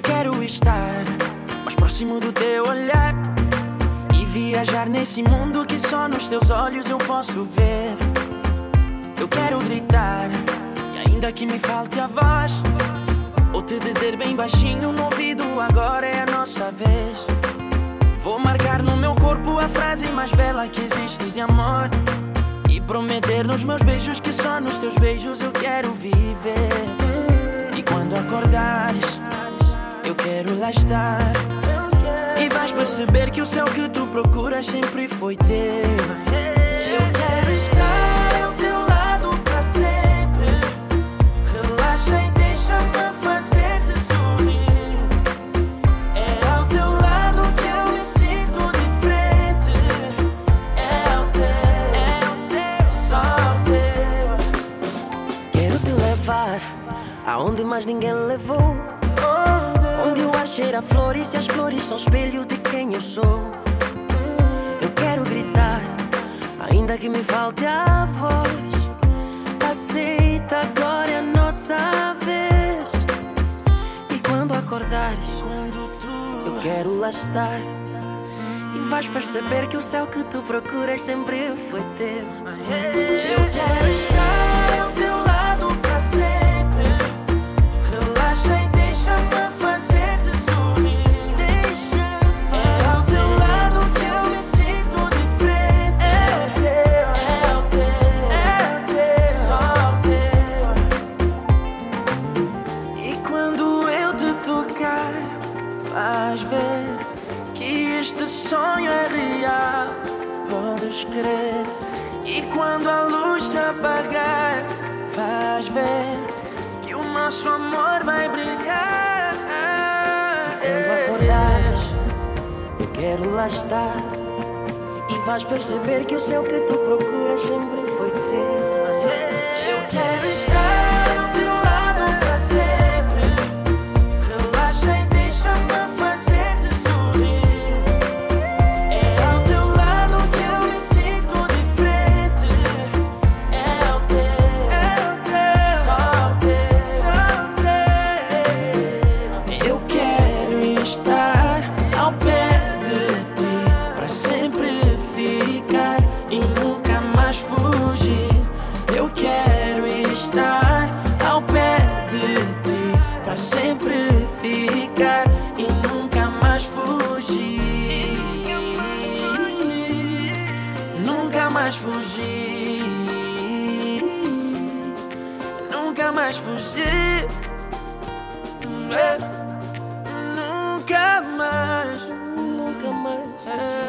quero estar mais próximo do teu olhar e viajar nesse mundo que só nos teus olhos eu posso ver. Eu quero gritar e ainda que me falte a voz, ou te dizer bem baixinho no ouvido: agora é a nossa vez. Vou marcar no meu corpo a frase mais bela que existe de amor e prometer nos meus beijos que só nos teus beijos eu quero viver. E quando acordares, eu quero lá estar, e vais perceber que o céu que tu procuras sempre foi teu. Eu quero estar ao teu lado para sempre. Relaxa e deixa-me fazer-te sorrir. É ao teu lado que eu me sinto diferente. É ao teu, só ao teu. Quero te levar aonde mais ninguém levou, onde o ar cheira a flores e as flores são espelho de quem eu sou. Eu quero gritar, ainda que me falte a voz: aceita, agora é a nossa vez. E quando acordares, eu quero lá estar, e vais perceber que o céu que tu procuras sempre foi teu. Eu quero estar ao teu lado para sempre. Relaxa e deixa-me fazer-te sorrir. É ao teu lado que eu me sinto diferente. É ao teu, só ao teu. E quando eu te tocar, vais ver que este sonho é real, podes crer. E quando a luz se apagar, vais ver que o nosso amor vai brilhar. Quando acordares, eu quero lá estar, e vais perceber que o céu que tu procuras sempre foi teu. Eu quero estar ao teu lado para sempre. Relaxa e deixa-me fazer-te sorrir. É ao teu lado que eu me sinto diferente. É ao teu, só ao teu. Eu quero estar ao pé de ti para sempre ficar e nunca mais fugir. Eu quero estar ao pé de ti para sempre ficar e nunca mais fugir. Nunca mais fugir. Nunca mais fugir. Nunca mais. Nunca mais.